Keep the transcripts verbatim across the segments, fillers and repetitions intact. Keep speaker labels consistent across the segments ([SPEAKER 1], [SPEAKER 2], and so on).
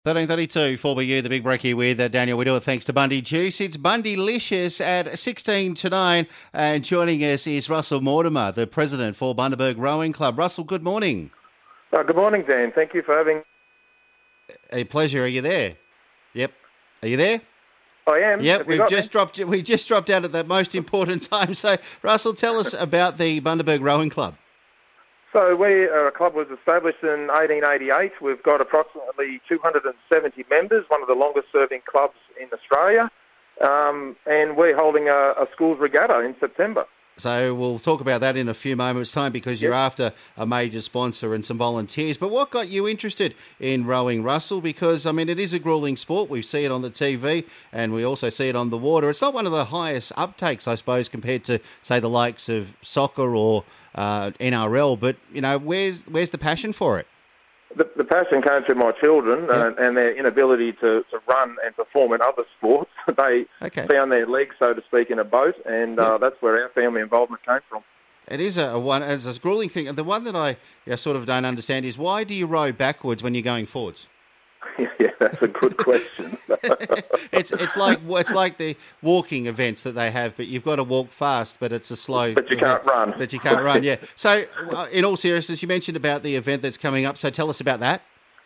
[SPEAKER 1] thirteen thirty-two, four B U, the big break here with uh, Daniel. We do it thanks to Bundy Juice. It's Bundy-licious at sixteen to nine. And joining us is Russell Mortimer, the president for Bundaberg Rowing Club. Russell, good morning.
[SPEAKER 2] Uh, good morning, Dan. Thank you for having...
[SPEAKER 1] A pleasure. Are you there? Yep. Are you there?
[SPEAKER 2] I am.
[SPEAKER 1] Yep,
[SPEAKER 2] Have you
[SPEAKER 1] we've
[SPEAKER 2] got
[SPEAKER 1] just
[SPEAKER 2] me?
[SPEAKER 1] dropped we just dropped out at the most important time. So, Russell, tell us about the Bundaberg Rowing Club.
[SPEAKER 2] So we, uh, a club was established in eighteen eighty-eight. We've got approximately two hundred seventy members, one of the longest-serving clubs in Australia. Um, and we're holding a, a schools regatta in September.
[SPEAKER 1] So we'll talk about that in a few moments' time because you're
[SPEAKER 2] Yep.
[SPEAKER 1] after a major sponsor and some volunteers. But what got you interested in rowing, Russell? Because, I mean, it is a gruelling sport. We see it on the T V and we also see it on the water. It's not one of the highest uptakes, I suppose, compared to, say, the likes of soccer or uh, N R L. But, you know, where's where's the passion for it?
[SPEAKER 2] The, the passion came through my children
[SPEAKER 1] Yep.
[SPEAKER 2] and, and their inability to, to run and perform in other sports. They
[SPEAKER 1] Okay.
[SPEAKER 2] found their legs, so to speak, in a boat, and uh, that's where our family involvement came from.
[SPEAKER 1] It is a, a one, it's a gruelling thing. And the one that I yeah, sort of don't understand is why do you row backwards when you're going forwards?
[SPEAKER 2] Yeah, that's a good question.
[SPEAKER 1] it's it's like it's like the walking events that they have, but you've got to walk fast, but it's a slow.
[SPEAKER 2] But you can't run.
[SPEAKER 1] But you can't run. Yeah. So, uh, in all seriousness, you mentioned about the event that's coming up. So, tell us about that.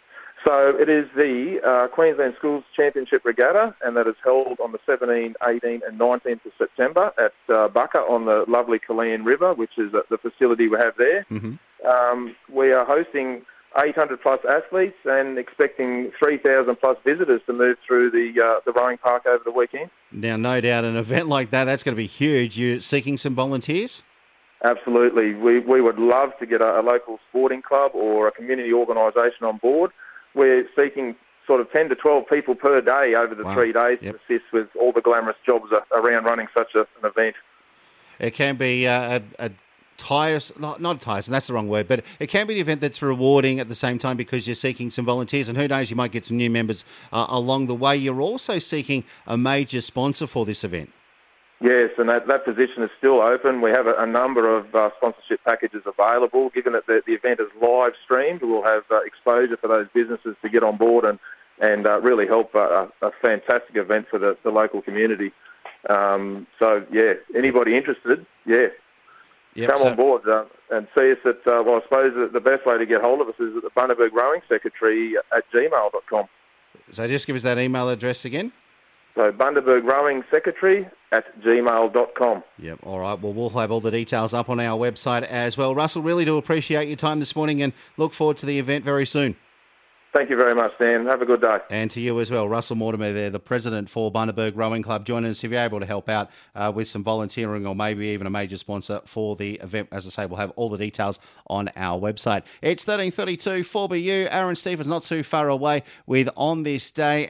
[SPEAKER 2] So it is the uh, Queensland Schools Championship Regatta, and that is held on the seventeenth, eighteenth and nineteenth of September at uh, Bucka on the lovely Killeen River, which is uh, the facility we have there.
[SPEAKER 1] Mm-hmm.
[SPEAKER 2] Um, we are hosting eight hundred plus athletes and expecting three thousand plus visitors to move through the uh, the rowing park over the weekend.
[SPEAKER 1] Now, no doubt, an event like that, that's going to be huge. You're seeking some volunteers?
[SPEAKER 2] Absolutely. We we would love to get a, a local sporting club or a community organisation on board. We're seeking sort of ten to twelve people per day over the
[SPEAKER 1] Wow.
[SPEAKER 2] three days
[SPEAKER 1] Yep.
[SPEAKER 2] to assist with all the glamorous jobs around running such a, an event.
[SPEAKER 1] It can be uh, a, a tiresome, not, not tiresome, that's the wrong word, but it can be an event that's rewarding at the same time because you're seeking some volunteers, and who knows, you might get some new members uh, along the way. You're also seeking a major sponsor for this event.
[SPEAKER 2] Yes, and that, that position is still open. We have a, a number of uh, sponsorship packages available. Given that the, the event is live streamed, we'll have uh, exposure for those businesses to get on board and, and uh, really help uh, a, a fantastic event for the, the local community. Um, so, yeah, anybody interested, yeah,
[SPEAKER 1] Yep,
[SPEAKER 2] come
[SPEAKER 1] so-
[SPEAKER 2] on board uh, and see us at, uh, well, I suppose the, the best way to get hold of us is at the Bundaberg Rowing Secretary at gmail dot com.
[SPEAKER 1] So just give us that email address again.
[SPEAKER 2] So Bundaberg Rowing Secretary at gmail dot com.
[SPEAKER 1] Yep, all right. Well, we'll have all the details up on our website as well. Russell, really do appreciate your time this morning and look forward to the event very soon.
[SPEAKER 2] Thank you very much, Dan. Have a good day.
[SPEAKER 1] And to you as well. Russell Mortimer there, the president for Bundaberg Rowing Club. Join us if you're able to help out uh, with some volunteering or maybe even a major sponsor for the event. As I say, we'll have all the details on our website. It's thirteen thirty-two, four B U. Aaron Stevens not too far away with On This Day.